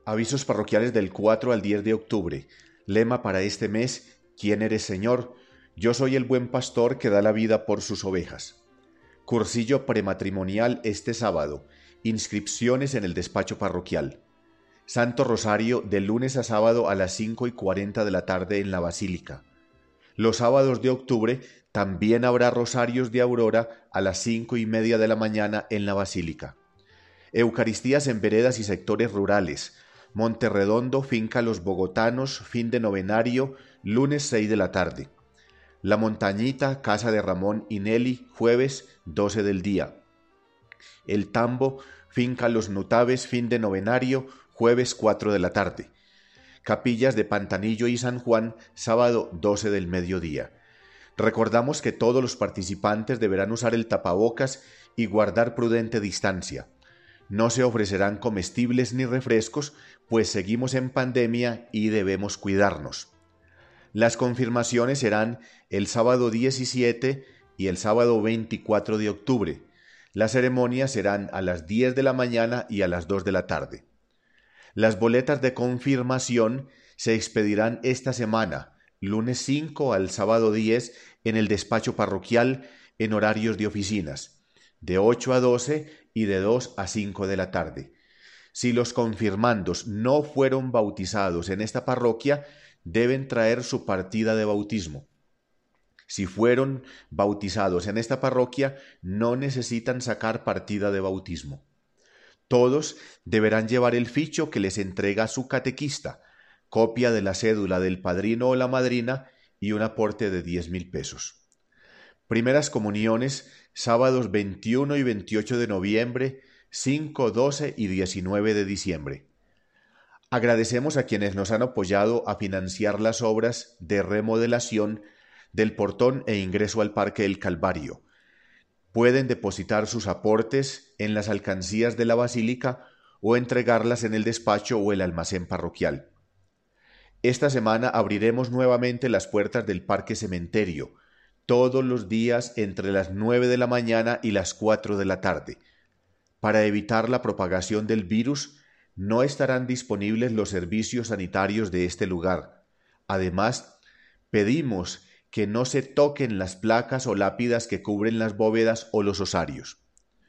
Avisos parroquiales del 4 al 10 de octubre. Lema para este mes: ¿Quién eres, Señor? Yo soy el buen pastor que da la vida por sus ovejas. Cursillo prematrimonial este sábado. Inscripciones en el despacho parroquial. Santo Rosario de lunes a sábado a las 5:40 de la tarde en la Basílica. Los sábados de octubre también habrá rosarios de aurora a las 5:30 de la mañana en la Basílica. Eucaristías en veredas y sectores rurales. Monterredondo, Finca Los Bogotanos, fin de novenario, lunes 6 de la tarde. La Montañita, Casa de Ramón y Nelly, jueves 12 del día. El Tambo, Finca Los Nutaves, fin de novenario, jueves 4 de la tarde. Capillas de Pantanillo y San Juan, sábado 12 del mediodía. Recordamos que todos los participantes deberán usar el tapabocas y guardar prudente distancia. No se ofrecerán comestibles ni refrescos, pues seguimos en pandemia y debemos cuidarnos. Las confirmaciones serán el sábado 17 y el sábado 24 de octubre. Las ceremonias serán a las 10 de la mañana y a las 2 de la tarde. Las boletas de confirmación se expedirán esta semana, lunes 5 al sábado 10, en el despacho parroquial en horarios de oficinas, de 8 a 12 y de 2 a 5 de la tarde. Si los confirmandos no fueron bautizados en esta parroquia, deben traer su partida de bautismo. Si fueron bautizados en esta parroquia, no necesitan sacar partida de bautismo. Todos deberán llevar el ficho que les entrega su catequista, copia de la cédula del padrino o la madrina y un aporte de 10,000 pesos. Primeras comuniones, sábados 21 y 28 de noviembre, 5, 12 y 19 de diciembre. Agradecemos a quienes nos han apoyado a financiar las obras de remodelación del portón e ingreso al Parque del Calvario. Pueden depositar sus aportes en las alcancías de la Basílica o entregarlas en el despacho o el almacén parroquial. Esta semana abriremos nuevamente las puertas del Parque Cementerio, todos los días entre las 9 de la mañana y las 4 de la tarde. Para evitar la propagación del virus, no estarán disponibles los servicios sanitarios de este lugar. Además, pedimos que no se toquen las placas o lápidas que cubren las bóvedas o los osarios.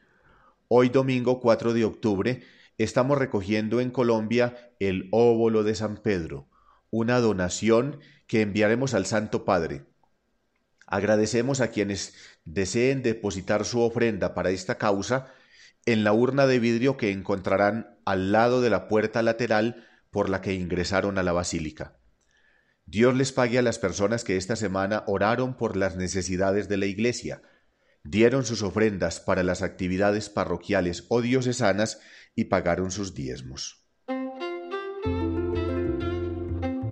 Hoy domingo 4 de octubre estamos recogiendo en Colombia el óbolo de San Pedro, una donación que enviaremos al Santo Padre. Agradecemos a quienes deseen depositar su ofrenda para esta causa en la urna de vidrio que encontrarán al lado de la puerta lateral por la que ingresaron a la Basílica. Dios les pague a las personas que esta semana oraron por las necesidades de la Iglesia, dieron sus ofrendas para las actividades parroquiales o diocesanas y pagaron sus diezmos.